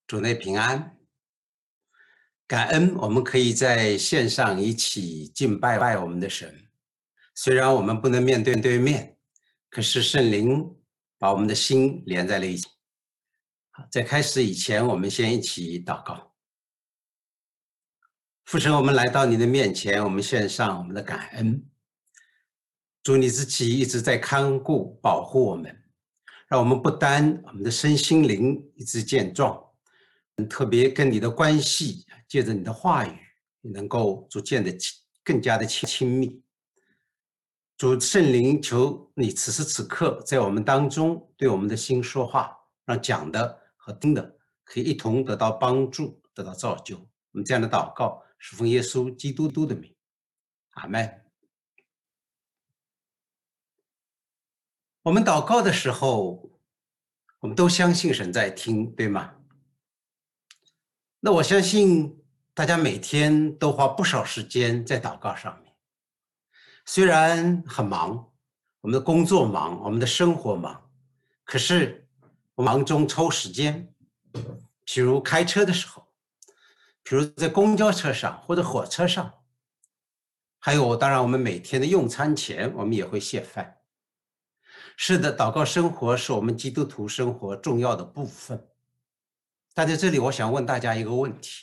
主内平安，感恩我们可以在线上一起敬拜我们的神。虽然我们不能面对面，可是圣灵把我们的心连在了一起。在开始以前，我们先一起祷告。父神，我们来到你的面前，我们献上我们的感恩。主，你自己一直在看顾、保护我们，让我们不单我们的身心灵一直健壮，特别跟你的关系，借着你的话语，能够逐渐的更加的亲密。主圣灵，求你此时此刻在我们当中对我们的心说话，让讲的和听的可以一同得到帮助，得到造就。我们这样的祷告是奉耶稣基督的名，阿们。我们祷告的时候，我们都相信神在听，对吗？那我相信大家每天都花不少时间在祷告上面，虽然很忙，我们的工作忙，我们的生活忙，可是我忙中抽时间，譬如开车的时候，譬如在公交车上或者火车上，还有当然我们每天的用餐前，我们也会谢饭。是的，祷告生活是我们基督徒生活重要的部分。但在这里我想问大家一个问题，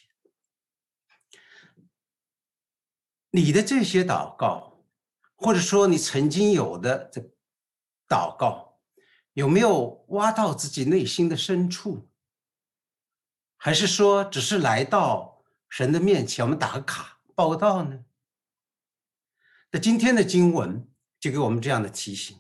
你的这些祷告，或者说你曾经有的这祷告，有没有挖到自己内心的深处？还是说只是来到神的面前，我们打个卡报个到呢？那今天的经文就给我们这样的提醒。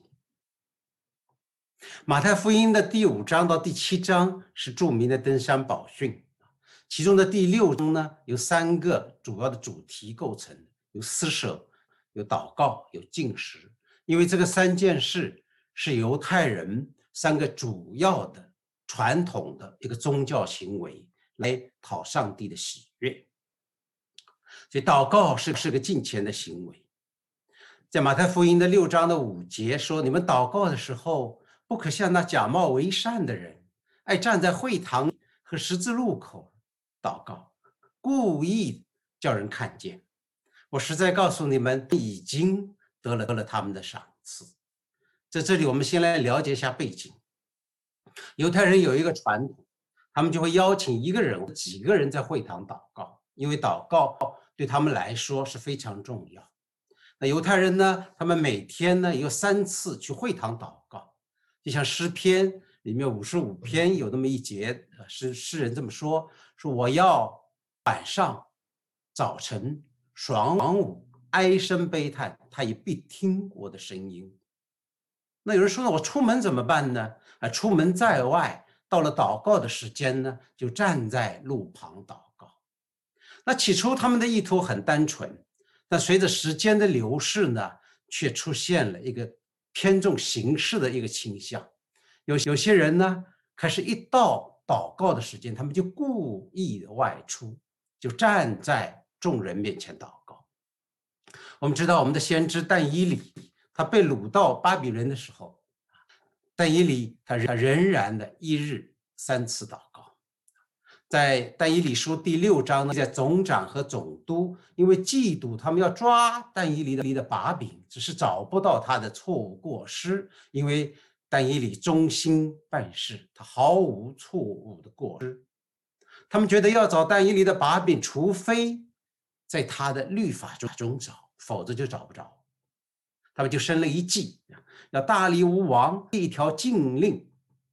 马太福音的第5章到第7章是著名的登山宝训，其中的第6章呢，由3个主要的主题构成，有施舍，有祷告，有禁食。因为这个3件事是犹太人3个主要的传统的一个宗教行为，来讨上帝的喜悦。所以祷告是个敬虔的行为。在马太福音的6章的5节说，你们祷告的时候，不可像那假冒为善的人，爱站在会堂和十字路口祷告，故意叫人看见。我实在告诉你们，已经得了他们的赏赐。在这里我们先来了解一下背景。犹太人有一个传统，他们就会邀请一个人、几个人在会堂祷告，因为祷告对他们来说是非常重要。那犹太人呢，他们每天呢有3次去会堂祷告，就像诗篇里面55篇有那么一节，诗人这么说，说我要晚上、早晨、晌午唉声悲叹，他也必听我的声音。那有人说呢，我出门怎么办呢？出门在外，到了祷告的时间呢，就站在路旁祷告。那起初他们的意图很单纯，但随着时间的流逝呢，却出现了一个偏重形式的一个倾向。有些人呢，开始一到祷告的时间，他们就故意的外出，就站在众人面前祷告。我们知道我们的先知但以理，他被掳到巴比伦的时候，但以理他仍然的1日3次祷告。在但以理书第6章呢，在总长和总督因为嫉妒，他们要抓但以理的把柄，只是找不到他的错误过失，因为但以理忠心办事，他毫无错误的过失。他们觉得要找但以理的把柄，除非在他的律法中找，否则就找不着。他们就生了一计，要大利乌王一条禁令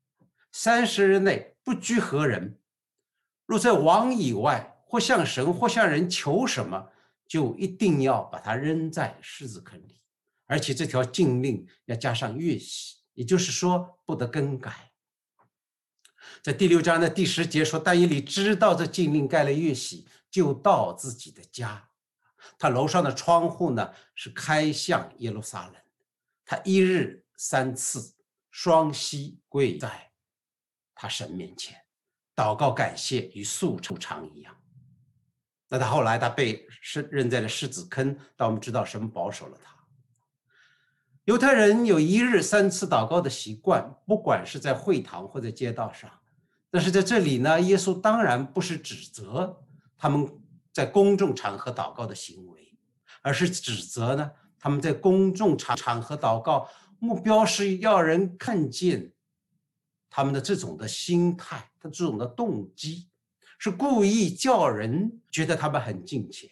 ，30日内不拘何人，若在王以外或向神或向人求什么，就一定要把它扔在狮子坑里，而且这条禁令要加上月喜，也就是说不得更改。在第6章的第10节说，但以理知道这禁令盖了月喜，就到自己的家，他楼上的窗户呢是开向耶路撒冷，他1日3次双膝跪在他神面前祷告感谢，与素常一样。那他后来他被扔在了狮子坑，但我们知道神保守了他。犹太人有1日3次祷告的习惯，不管是在会堂或者街道上， 但是在这里呢，耶稣当然不是指责他们在公众场合祷告的行为，而是指责呢他们在公众场合祷告，目标是要人看见他们的这种的心态，他这种的动机，是故意叫人觉得他们很敬虔。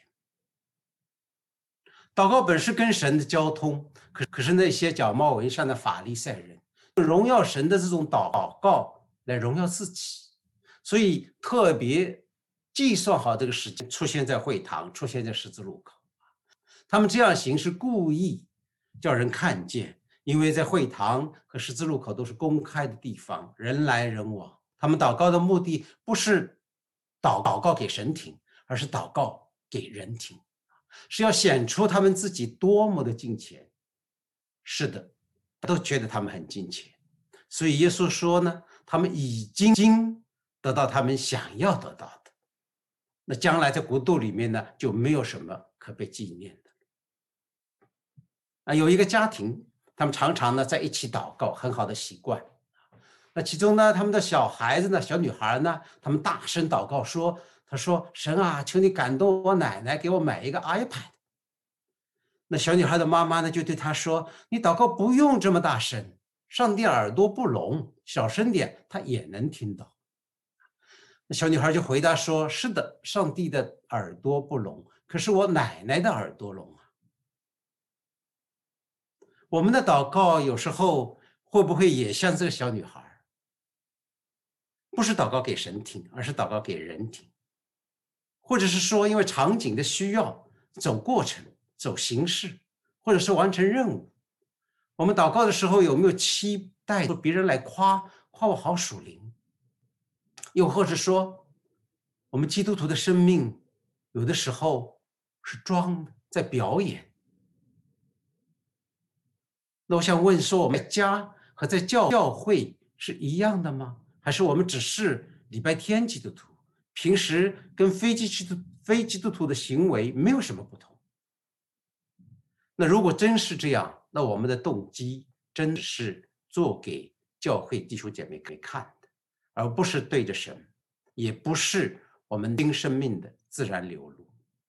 祷告本是跟神的交通，可是那些假冒为善的法利赛人，荣耀神的这种祷告来荣耀自己，所以特别计算好这个时间，出现在会堂，出现在十字路口。他们这样行是故意叫人看见，因为在会堂和十字路口都是公开的地方，人来人往。他们祷告的目的不是祷告给神听，而是祷告给人听，是要显出他们自己多么的敬虔。是的，都觉得他们很敬虔。所以耶稣说呢，他们已经得到他们想要得到的，那将来在国度里面呢，就没有什么可被纪念的。有一个家庭，他们常常呢在一起祷告，很好的习惯。那其中呢，他们的小孩子呢，小女孩呢，他们大声祷告说：“他说神啊，求你感动我奶奶，给我买一个 iPad。”那小女孩的妈妈呢，就对她说：“你祷告不用这么大声，上帝耳朵不聋，小声点，他也能听到。”那小女孩就回答说：“是的，上帝的耳朵不聋，可是我奶奶的耳朵聋啊。”我们的祷告有时候会不会也像这个小女孩？不是祷告给神听，而是祷告给人听，或者是说因为场景的需要，走过程、走形式，或者是完成任务。我们祷告的时候有没有期待说别人来夸我好属灵？又或者说，我们基督徒的生命有的时候是装的，在表演。那我想问说，我们在家和在教会是一样的吗？还是我们只是礼拜天基督徒，平时跟非基督徒的行为没有什么不同？那如果真是这样，那我们的动机真的是做给教会弟兄姐妹可以看的，而不是对着神，也不是我们新生命的自然流露。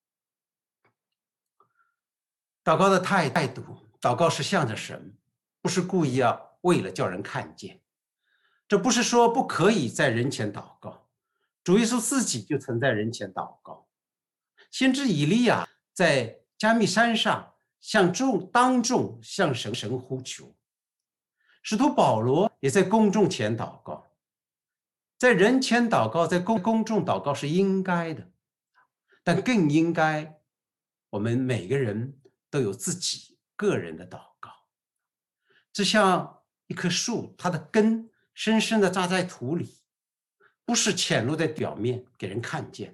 祷告的态度，祷告是向着神，不是故意为了叫人看见。这不是说不可以在人前祷告，主耶稣自己就曾在人前祷告。先知以利亚在加密山上当众向神呼求，使徒保罗也在公众前祷告。在人前祷告，在公众祷告是应该的，但更应该我们每个人都有自己个人的祷告。就像一棵树，它的根深深地扎在土里，不是潜露在表面给人看见。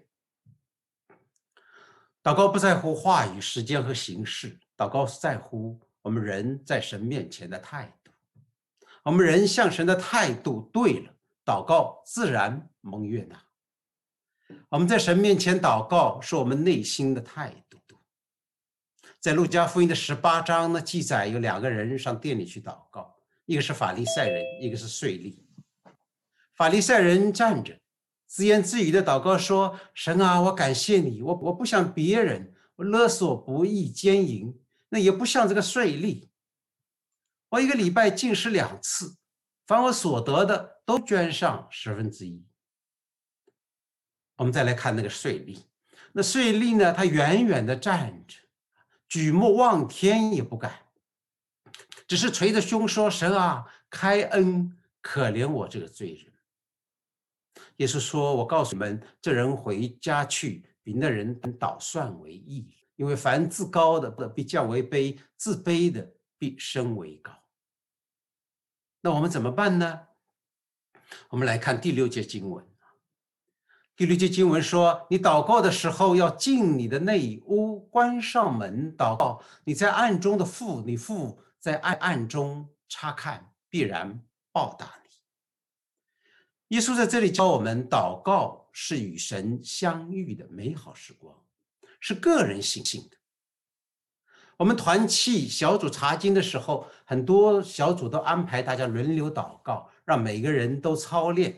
祷告不在乎话语、时间和形式，祷告是在乎我们人在神面前的态度。我们人向神的态度对了，祷告自然蒙悦纳。我们在神面前祷告是我们内心的态度。在路加福音的18章呢，记载有2个人上殿里去祷告，一个是法利赛人，一个是税吏。法利赛人站着，自言自语的祷告说：“神啊，我感谢你，我不像别人，我勒索不义奸淫，那也不像这个税吏。我一个礼拜禁食2次，凡我所得的都捐上1/10。”我们再来看那个税吏，那税吏呢，他远远的站着，举目望天也不敢，只是捶着胸说：“神啊，开恩，可怜我这个罪人。”耶稣说：“我告诉你们，这人回家去，比那人倒算为义，因为凡自高的必降为卑，自卑的必升为高。”那我们怎么办呢？我们来看第6节经文。第6节经文说：“你祷告的时候，要进你的内屋，关上门祷告。你在暗中的父，你父在暗中察看，必然报答你。”耶稣在这里教我们，祷告是与神相遇的美好时光，是个人性的。我们团契小组查经的时候，很多小组都安排大家轮流祷告，让每个人都操练。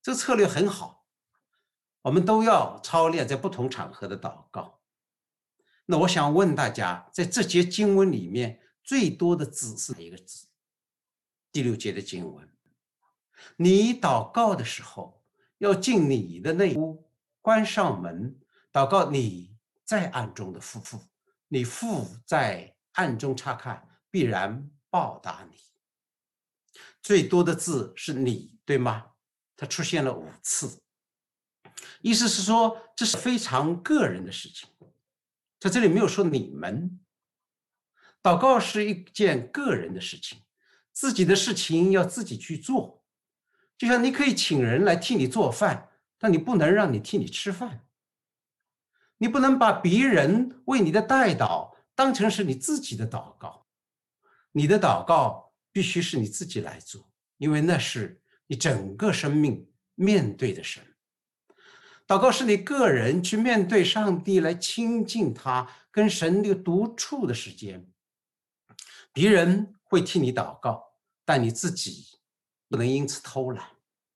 这个策略很好，我们都要操练在不同场合的祷告。那我想问大家，在这节经文里面最多的字是哪一个字？第6节的经文，你祷告的时候，要进你的内屋，关上门，祷告你在暗中的父，你父在暗中察看，必然报答你。最多的字是你，对吗？它出现了5次，意思是说这是非常个人的事情。在这里没有说你们，祷告是一件个人的事情，自己的事情要自己去做。就像你可以请人来替你做饭，但你不能让你替你吃饭。你不能把别人为你的代祷当成是你自己的祷告，你的祷告必须是你自己来做，因为那是你整个生命面对的神。祷告是你个人去面对上帝，来亲近他，跟神有独处的时间。别人会替你祷告，但你自己不能因此偷懒。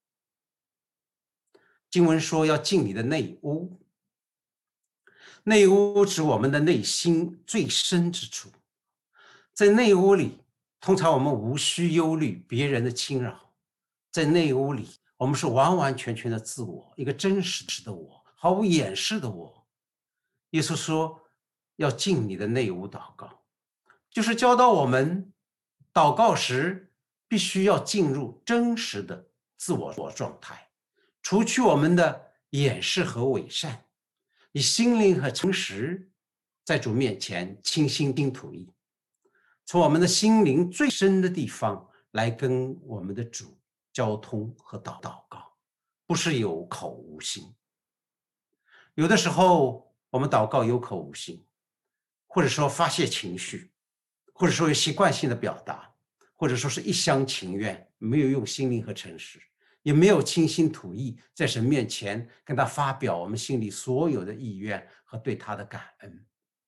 经文说要进你的内屋，内屋指我们的内心最深之处。在内屋里，通常我们无需忧虑别人的侵扰。在内屋里，我们是完完全全的自我，一个真实的我，毫无掩饰的我。耶稣说要进你的内屋祷告，就是教导我们祷告时必须要进入真实的自我状态，除去我们的掩饰和伪善，以心灵和诚实在主面前倾心吐意，从我们的心灵最深的地方来跟我们的主交通和祷告，不是有口无心。有的时候我们祷告有口无心，或者说发泄情绪，或者说有习惯性的表达，或者说是一厢情愿，没有用心灵和诚实，也没有倾心吐意在神面前跟他发表我们心里所有的意愿和对他的感恩。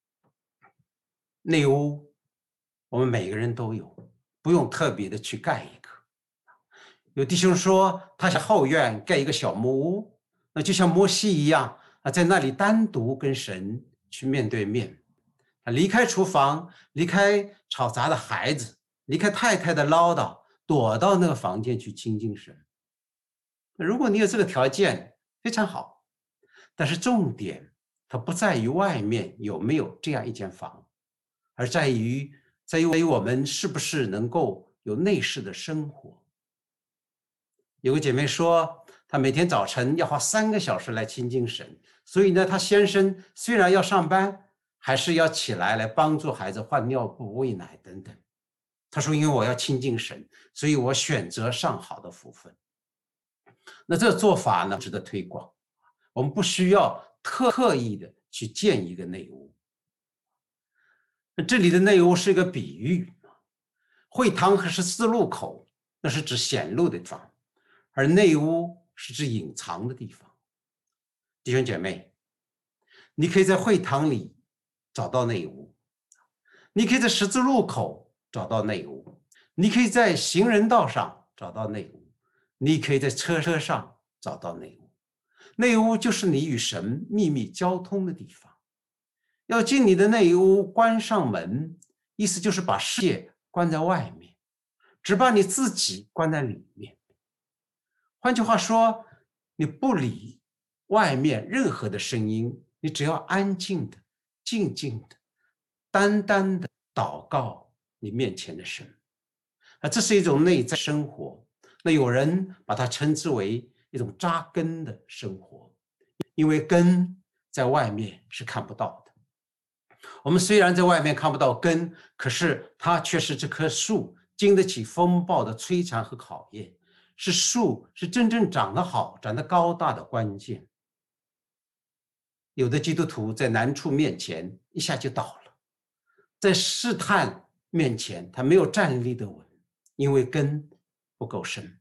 内屋我们每个人都有，不用特别的去盖一个。有弟兄说他想后院盖一个小木屋，那就像摩西一样，在那里单独跟神去面对面，离开厨房，离开吵杂的孩子，离开太太的唠叨，躲到那个房间去亲近神。如果你有这个条件，非常好，但是重点它不在于外面有没有这样一间房，而在于我们是不是能够有内室的生活。有个姐妹说，她每天早晨要花3个小时来亲近神，所以呢，她先生虽然要上班，还是要起来帮助孩子换尿布、喂奶等等。她说，因为我要亲近神，所以我选择上好的福分。那这个做法呢，值得推广。我们不需要特意的去建一个内屋。这里的内屋是一个比喻，会堂和十字路口那是指显露的地方，而内屋是指隐藏的地方。弟兄姐妹，你可以在会堂里找到内屋，你可以在十字路口找到内屋，你可以在行人道上找到内屋，你可以在车上找到内屋。内屋就是你与神秘密交通的地方。要进你的内屋，关上门，意思就是把世界关在外面，只把你自己关在里面。换句话说，你不理外面任何的声音，你只要安静的、静静的、单单的祷告你面前的神。这是一种内在生活。那有人把它称之为一种扎根的生活，因为根在外面是看不到的。我们虽然在外面看不到根，可是它却是这棵树经得起风暴的摧残和考验，是树是真正长得好、长得高大的关键。有的基督徒在难处面前一下就倒了，在试探面前他没有站立得稳，因为根不够深。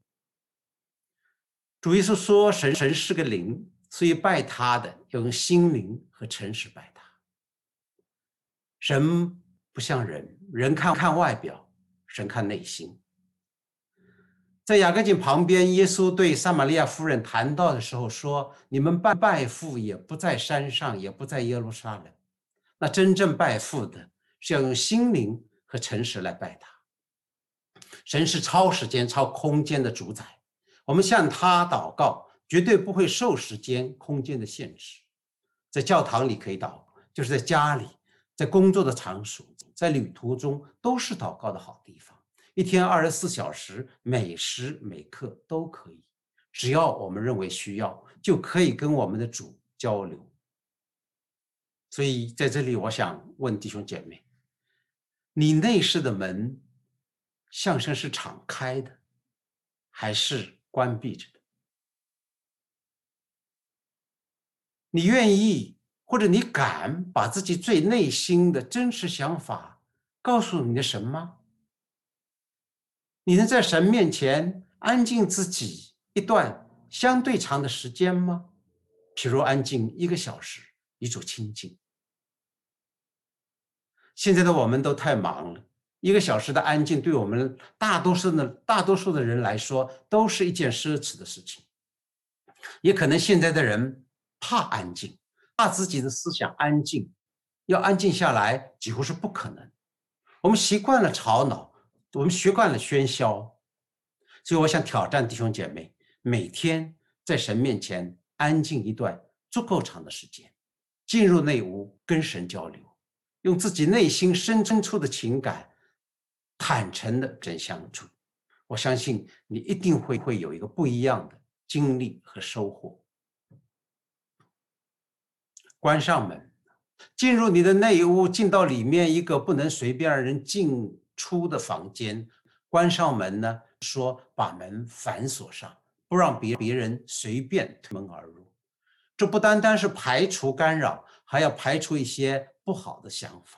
主耶稣说神是个灵，所以拜他的要用心灵和诚实拜他。神不像人，人看外表，神看内心。 在雅各井旁边，耶稣对撒玛利亚妇人谈到的时候说：“你们拜父也不在山上，也不在耶路撒冷。那真正拜父的，是要用心灵和诚实来拜他。神是超时间、超空间的主宰，我们向他祷告，绝对不会受时间、空间的限制。在教堂里可以祷告，就是在家里，在工作的场所，在旅途中，都是祷告的好地方。一天24小时，每时每刻都可以，只要我们认为需要，就可以跟我们的主交流。所以在这里，我想问弟兄姐妹，你内室的门向神是敞开的，还是关闭着的？你愿意或者你敢把自己最内心的真实想法告诉你的神吗？你能在神面前安静自己一段相对长的时间吗？譬如安静1个小时，与主亲近。现在的我们都太忙了，1个小时的安静对我们大多数的人来说都是一件奢侈的事情。也可能现在的人怕安静，怕自己的思想安静，要安静下来几乎是不可能。我们习惯了吵闹，我们习惯了喧嚣，所以我想挑战弟兄姐妹，每天在神面前安静一段足够长的时间，进入内屋跟神交流，用自己内心深处的情感坦诚的真相处。我相信你一定会有一个不一样的经历和收获。关上门，进入你的内屋，进到里面一个不能随便让人进出的房间，关上门呢，说把门反锁上，不让别人随便推门而入。这不单单是排除干扰，还要排除一些不好的想法。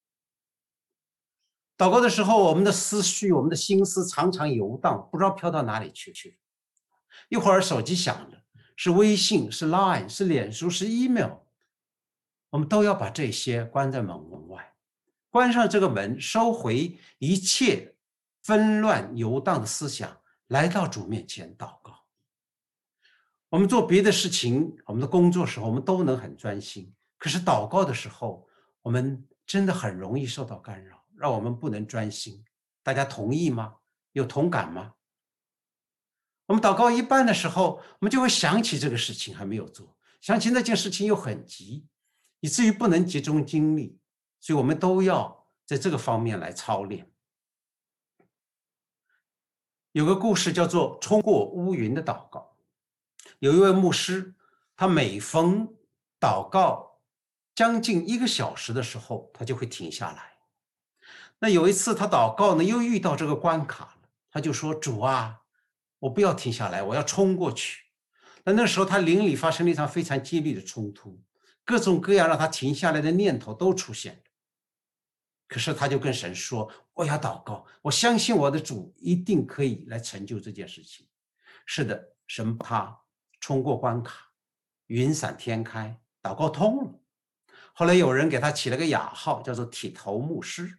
祷告的时候，我们的思绪、我们的心思常常游荡，不知道飘到哪里去。一会儿手机响了，是微信，是 Line， 是脸书，是 email， 我们都要把这些关在门外，关上这个门，收回一切纷乱游荡的思想，来到主面前祷告。我们做别的事情，我们的工作时候，我们都能很专心，可是祷告的时候，我们真的很容易受到干扰，让我们不能专心。大家同意吗？有同感吗？我们祷告一半的时候，我们就会想起这个事情还没有做，想起那件事情又很急，以至于不能集中精力，所以我们都要在这个方面来操练。有个故事叫做冲过乌云的祷告。有一位牧师，他每逢祷告将近1个小时的时候，他就会停下来。那有一次他祷告呢，又遇到这个关卡了，他就说：“主啊，我不要停下来，我要冲过去。”那时候他灵里发生了一场非常激烈的冲突，各种各样让他停下来的念头都出现了。可是他就跟神说：“我要祷告，我相信我的主一定可以来成就这件事情。”是的，神把他冲过关卡，云散天开，祷告通了。后来有人给他起了个雅号，叫做铁头牧师。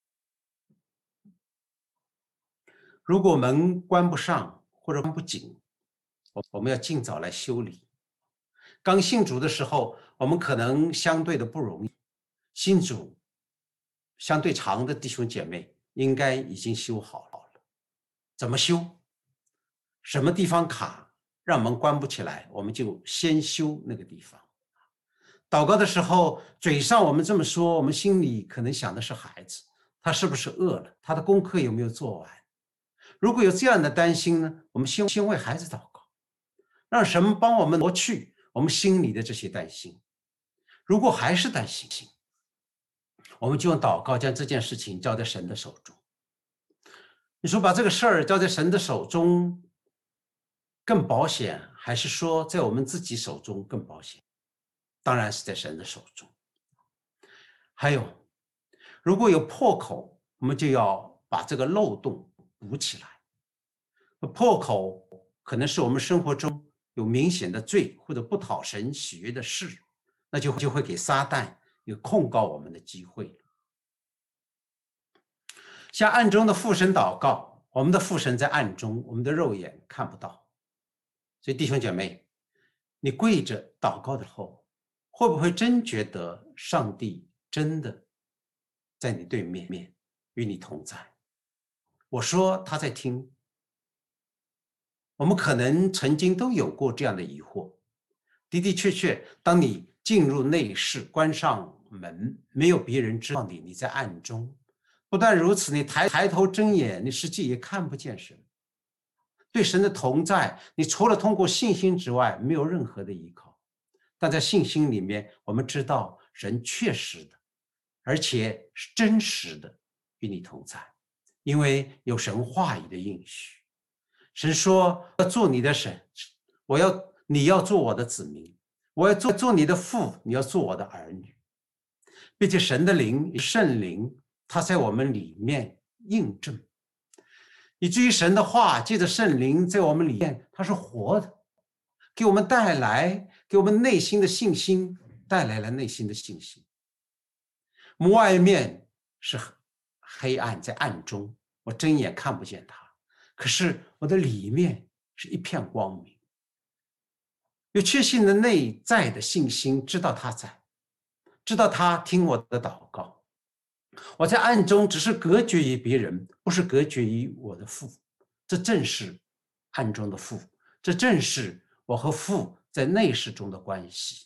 如果门关不上或者关不紧，我们要尽早来修理。刚信主的时候，我们可能相对的不容易，信主相对长的弟兄姐妹应该已经修好了。怎么修？什么地方卡，让门关不起来，我们就先修那个地方。祷告的时候，嘴上我们这么说，我们心里可能想的是孩子，他是不是饿了？他的功课有没有做完？如果有这样的担心呢，我们先为孩子祷告，让神帮我们挪去我们心里的这些担心。如果还是担心，我们就用祷告将这件事情交在神的手中。你说把这个事儿交在神的手中更保险，还是说在我们自己手中更保险？当然是在神的手中。还有，如果有破口，我们就要把这个漏洞补起来。破口可能是我们生活中有明显的罪或者不讨神喜悦的事，那就会给撒旦有控告我们的机会。像暗中的父神祷告， 我们的父神在暗中，我们的肉眼看不到。所以弟兄姐妹，你跪着祷告的时候，会不会真觉得上帝真的在你对面，与你同在？我说他在听。我们可能曾经都有过这样的疑惑，的的确确，当你进入内室，关上门，没有别人知道你在暗中。不但如此，你抬头睁眼，你实际也看不见神。对神的同在，你除了通过信心之外，没有任何的依靠。但在信心里面，我们知道神确实的，而且是真实的与你同在，因为有神话语的应许。神说要做你的神，你要做我的子民，我要做你的父，你要做我的儿女。并且神的灵圣灵，他在我们里面印证，以至于神的话借着圣灵在我们里面，它是活的，给我们内心的信心，带来了内心的信心。我们外面是黑暗，在暗中，我睁眼看不见它，可是我的里面是一片光明。有确信的内在的信心，知道他在，知道他听我的祷告。我在暗中只是隔绝于别人，不是隔绝于我的父。这正是暗中的父，这正是我和父在内室中的关系。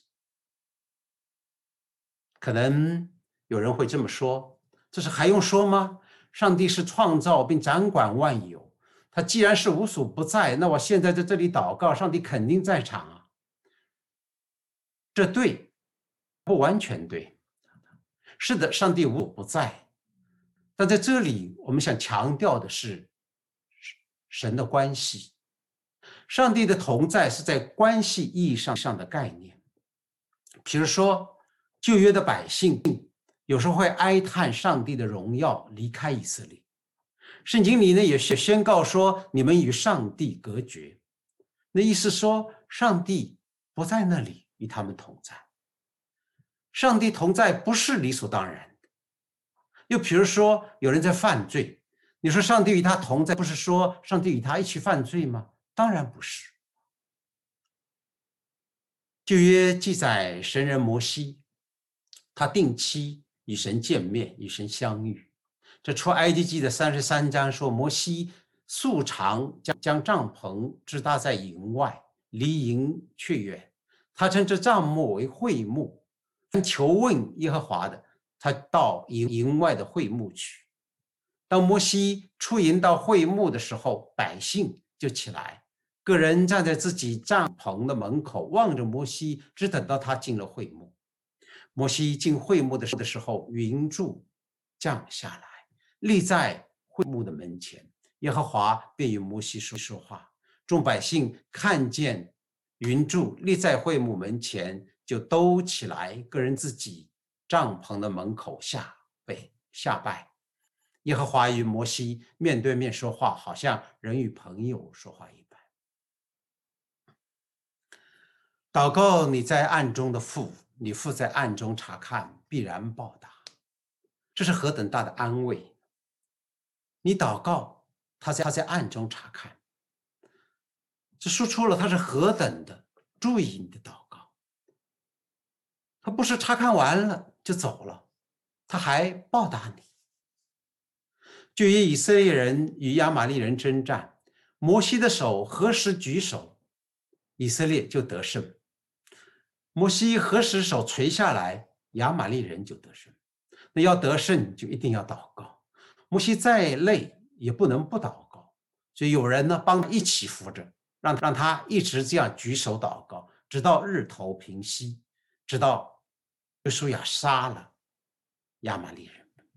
可能有人会这么说，这是还用说吗？上帝是创造并掌管万有，他既然是无所不在，那我现在在这里祷告，上帝肯定在场啊。这对，不完全对。是的，上帝无所不在，但在这里我们想强调的是神的关系。上帝的同在是在关系意义上的概念。比如说旧约的百姓有时候会哀叹上帝的荣耀离开以色列，圣经里呢也宣告说你们与上帝隔绝，那意思说上帝不在那里与他们同在。上帝同在不是理所当然的。又比如说有人在犯罪，你说上帝与他同在，不是说上帝与他一起犯罪吗？当然不是。旧约记载神人摩西，他定期与神见面，与神相遇。这出埃及记的33章说，摩西素常将帐篷支搭在营外，离营却远。他称这帐幕为会幕。求问耶和华的，他到营外的会幕去。当摩西出营到会幕的时候，百姓就起来，个人站在自己帐篷的门口，望着摩西，只等到他进了会幕。摩西进会幕的时候，云柱降下来，立在会幕的门前，耶和华便与摩西说话。众百姓看见云柱立在会幕门前，就都起来，个人自己帐篷的门口下拜。耶和华与摩西面对面说话，好像人与朋友说话一般。祷告你在暗中的父，你父在暗中察看，必然报答。这是何等大的安慰！你祷告，他在暗中察看，这说出了他是何等的注意你的祷告。他不是察看完了就走了，他还报答你。就以色列人与亚玛力人征战，摩西的手何时举手，以色列就得胜。摩西何时手垂下来，亚玛力人就得胜。那要得胜就一定要祷告，摩西再累也不能不祷告，所以有人呢帮他一起扶着，让他一直这样举手祷告，直到日头平息，直到约书亚杀了亚玛力人。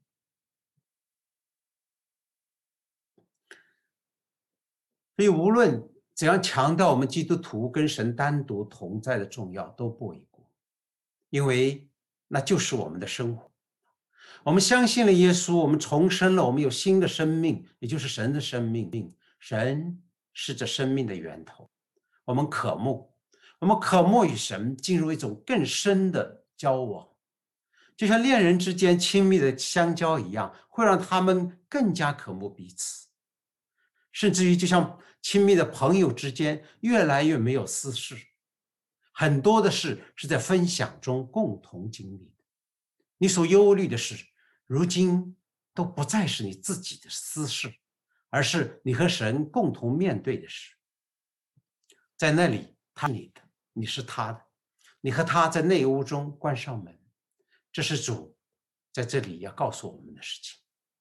所以无论怎样强调我们基督徒跟神单独同在的重要，都不为过，因为那就是我们的生活。我们相信了耶稣，我们重生了，我们有新的生命，也就是神的生命。神是这生命的源头。我们渴慕与神进入一种更深的交往，就像恋人之间亲密的相交一样，会让他们更加渴慕彼此。 甚至于就像亲密的朋友之间越来越没有私事，很多的事是在分享中共同经历的。你所忧虑的事，如今都不再是你自己的私事，而是你和神共同面对的事。在那里，他是你的，你是他的，你和他在内屋中关上门，这是主在这里要告诉我们的事情。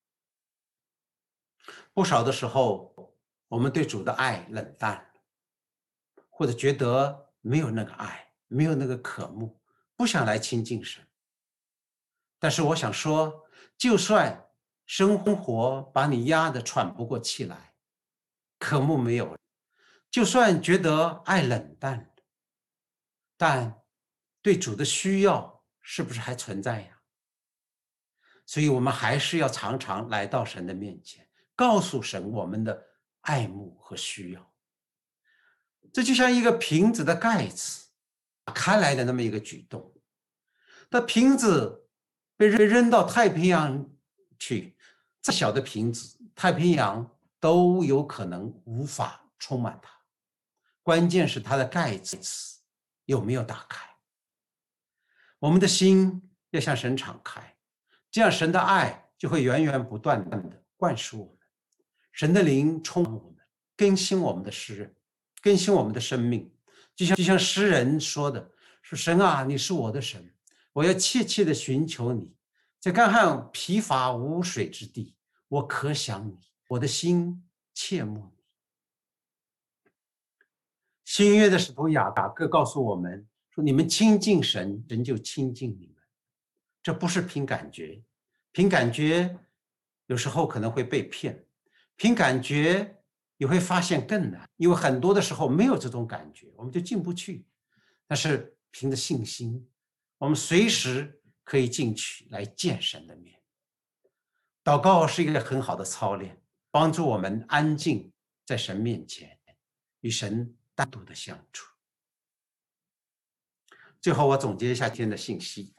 不少的时候，我们对主的爱冷淡了，或者觉得没有那个爱，没有那个渴慕，不想来亲近神。但是我想说，就算生活把你压得喘不过气来，渴慕没有了，就算觉得爱冷淡了，但对主的需要是不是还存在呀？所以我们还是要常常来到神的面前，告诉神我们的爱慕和需要。这就像一个瓶子的盖子打开来的那么一个举动。那瓶子被扔到太平洋去，再小的瓶子，太平洋都有可能无法充满它。关键是它的盖子有没有打开。我们的心要向神敞开，这样神的爱就会源源不断的灌输我们，神的灵充满我们，更新我们的诗人，更新我们的生命。就像诗人说的，说神啊，你是我的神，我要切切的寻求你，在干旱疲乏无水之地，我可想你，我的心切慕你。新约的使徒雅各告诉我们说，你们亲近神，神就亲近你们。这不是凭感觉，凭感觉有时候可能会被骗，凭感觉也会发现更难，因为很多的时候没有这种感觉，我们就进不去。但是凭着信心，我们随时可以进去来见神的面。祷告是一个很好的操练，帮助我们安静在神面前，与神单独的相处。最后我总结一下今天的信息。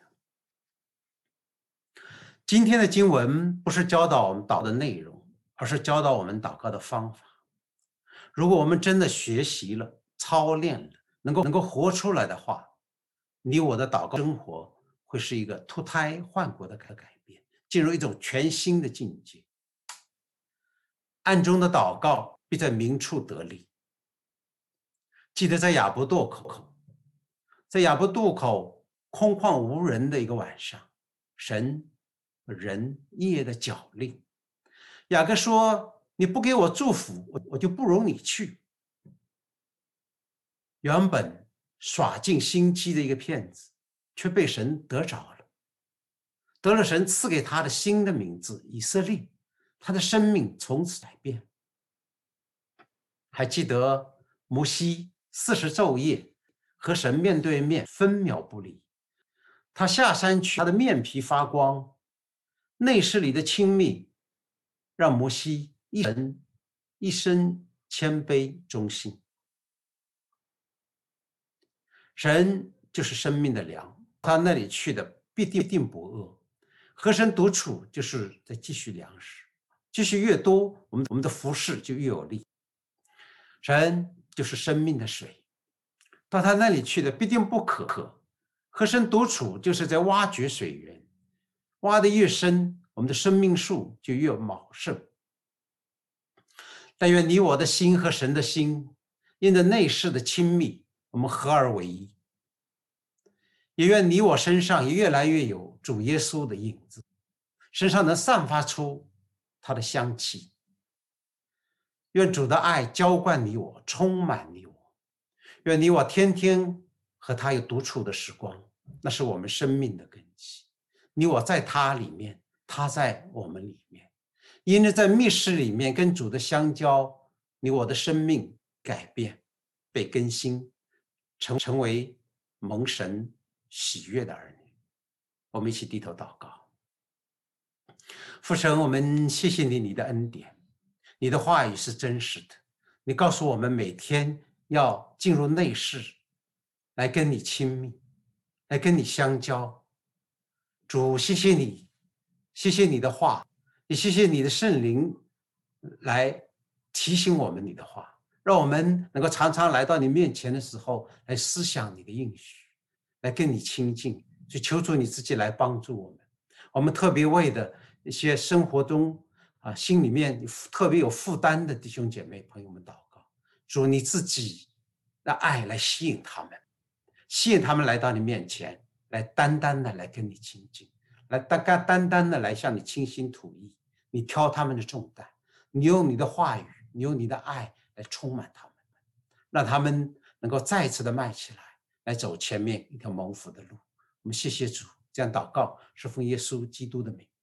今天的经文不是教导我们祷的内容，而是教导我们祷告的方法。如果我们真的学习了、操练了，能够活出来的话，你我的祷告生活会是一个脱胎换骨的改变，进入一种全新的境界。暗中的祷告必在明处得力。记得在雅博渡口，在雅博渡口空旷无人的一个晚上，神人夜的脚令，雅各说：“你不给我祝福，我就不容你去。”原本耍尽心机的一个骗子，却被神得着了，得了神赐给他的新的名字以色列，他的生命从此改变。还记得摩西40昼夜和神面对面，分秒不离。他下山去，他的面皮发光，内室里的亲密让摩西一生谦卑忠心。神就是生命的粮，他那里去的必定不饿。和神独处就是在继续粮食，继续越多，我们的服侍就越有力。神就是生命的水，到他那里去的必定不渴。和神独处就是在挖掘水源，挖得越深，我们的生命树就越茂盛。但愿你我的心和神的心，因着内室的亲密，我们合而为一。也愿你我身上也越来越有主耶稣的影子，身上能散发出他的香气。愿主的爱浇灌你我，充满你我。愿你我天天和他有独处的时光，那是我们生命的根基。你我在他里面，他在我们里面。因着在密室里面跟主的相交，你我的生命改变，被更新，成为蒙神喜悦的儿女。我们一起低头祷告。父神，我们谢谢你，你的恩典，你的话语是真实的。你告诉我们每天要进入内室，来跟你亲密，来跟你相交。主，谢谢你，谢谢你的话，也谢谢你的圣灵来提醒我们你的话，让我们能够常常来到你面前的时候，来思想你的应许，来跟你亲近，去求主你自己来帮助我们。我们特别为的一些生活中心里面特别有负担的弟兄姐妹朋友们祷告，主你自己的爱来吸引他们，吸引他们来到你面前，来单单的来跟你亲近，来单单的来向你倾心吐意，你挑他们的重担，你用你的话语，你用你的爱来充满他们，让他们能够再次的迈起来，来走前面一条蒙福的路。我们谢谢主，这样祷告是奉耶稣基督的名。